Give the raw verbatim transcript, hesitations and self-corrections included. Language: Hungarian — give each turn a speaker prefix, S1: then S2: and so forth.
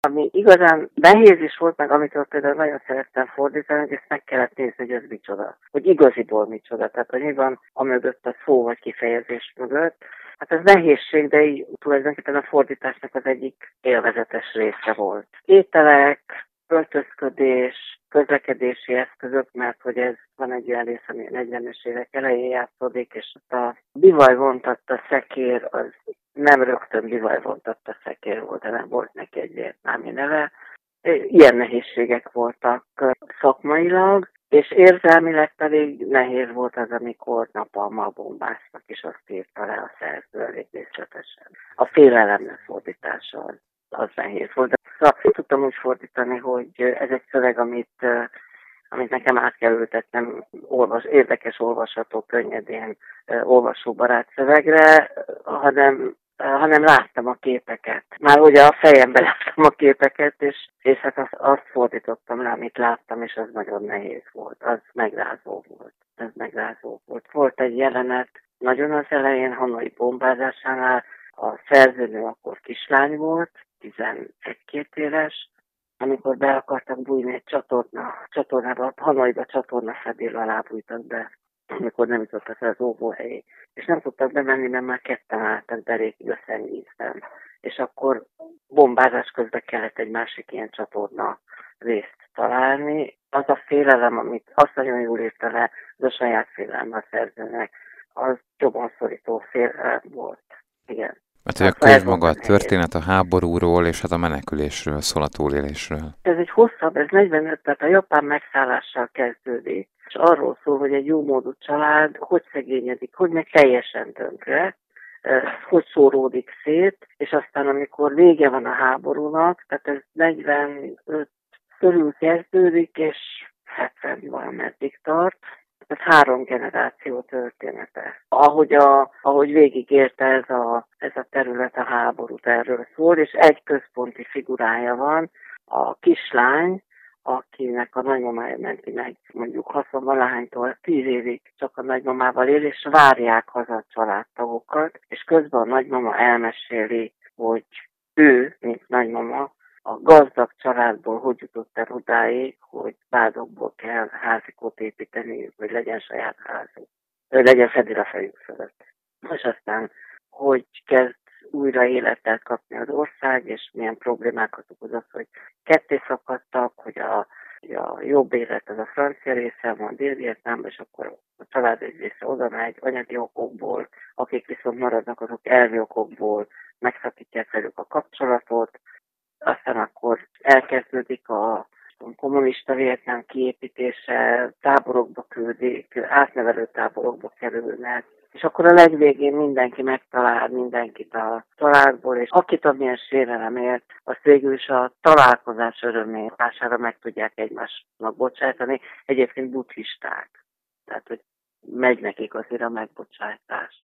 S1: Ami igazán nehéz is volt, meg amitől például nagyon szerettem fordítani, hogy ezt meg kellett nézni, hogy ez micsoda. Hogy igaziból micsoda. Tehát, hogy mi van amögött a szó vagy kifejezés mögött. Hát ez nehézség, de így tulajdonképpen a fordításnak az egyik élvezetes része volt. Ételek, öltözködés, közlekedési eszközök, mert hogy ez van egy olyan rész, ami a negyvenes évek elején játszódik, és a bivajvontatta szekér az nem rögtön bivajvontatta szekér volt, hanem volt neki egy vietnámi neve. Ilyen nehézségek voltak szakmailag, és érzelmileg pedig nehéz volt az, amikor napalmal bombáztak, és azt írta le a szerző elég részletesen. A félelemnek fordítása az, az nehéz volt. De szóval tudtam úgy fordítani, hogy ez egy szöveg, amit, amit nekem át kell ültetnem olvas, érdekes, olvasható, könnyedén olvasóbarát szövegre, hanem hanem láttam a képeket. Már ugye a fejemben láttam a képeket, és, és hát azt, azt fordítottam rá, amit láttam, és az nagyon nehéz volt. Az megrázó volt. Ez megrázó volt. Volt egy jelenet, nagyon az elején, Hanoi bombázásánál, a szerzőnő akkor kislány volt, tizenegy-két éves, amikor be akartak bújni egy csatorna, csatornába, Hanoiba csatorna fedél alá bújtak be, amikor nem jutottak el az óvóhelyé. És nem tudtak bemenni, mert már ketten álltak derékig a szennyvízben. És akkor bombázás közben kellett egy másik ilyen csatorna részt találni. Az a félelem, amit azt nagyon jól írta le, az a saját félelme a szerzőnek, az jobban szorító félelem volt. Igen.
S2: Mert hogy a könyv maga a történet a háborúról és hát a menekülésről szól, a túlélésről.
S1: Ez egy hosszabb, ez negyvenöt, tehát a japán megszállással kezdődik. És arról szól, hogy egy jómódú család hogy szegényedik, hogy meg teljesen tönkre, hogy szóródik szét, és aztán amikor vége van a háborúnak, tehát ez negyvenöt körül kezdődik, és hetven valameddig tart. Ez három generáció története. Ahogy, a, ahogy végigérte ez a, ez a terület a háborút, erről szól, és egy központi figurája van, a kislány, akinek a nagymamája menti meg, mondjuk hatvan-valahánytól tíz évig csak a nagymamával él, és várják haza a családtagokat, és közben a nagymama elmeséli, hogy ő, mint nagymama, a gazdag családból hogy jutott el odáig, hogy vádokból kell házikót építeni, hogy legyen saját házuk, hogy legyen fedél a fejük fölött. És aztán, hogy kezd újra életet kapni az ország, és milyen problémákat okoz az, hogy ketté szakadtak, hogy a, a jobb élet az a francia része van Dél-Vietnámban, és akkor a család egy része oda megy anyagi okokból, akik viszont maradnak, azok elvi okokból megszakítják velük a kapcsolatot, aztán akkor elkezdődik a kommunista Vietnám kiépítése, táborokba küldik, átnevelő táborokba kerülnek, és akkor a legvégén mindenki megtalál mindenkit a családból, és akit amilyen sérelem ért, azt végül is a találkozás örömélyására meg tudják egymásnak bocsátani. Egyébként buddhisták, tehát hogy megy nekik azért a megbocsátás.